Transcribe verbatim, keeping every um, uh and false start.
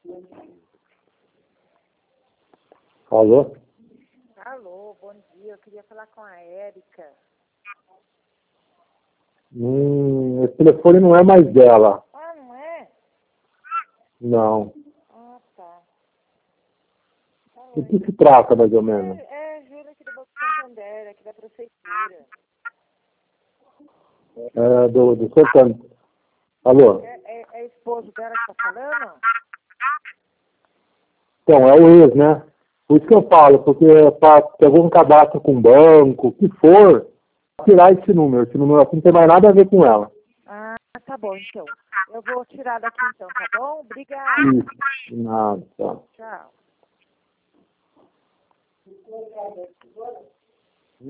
Alô? Alô, bom dia. Eu queria falar com a Érica. Hum, esse telefone não é mais dela. Ah, não é? Não. Ah, tá. Tá O bom. que se trata, mais ou menos? É, é Júlia aqui do Banco Santander, aqui da prefeitura. É do, do seu canto. Alô? É, é, é esposo dela que tá falando? Então, é o ex, né? Por isso que eu falo, porque para ter algum cadastro com banco, o que for, tirar esse número. Esse número assim não tem mais nada a ver com ela. Ah, tá bom, então. Eu vou tirar daqui então, tá bom? Obrigada. Isso, nada, tá. Tchau.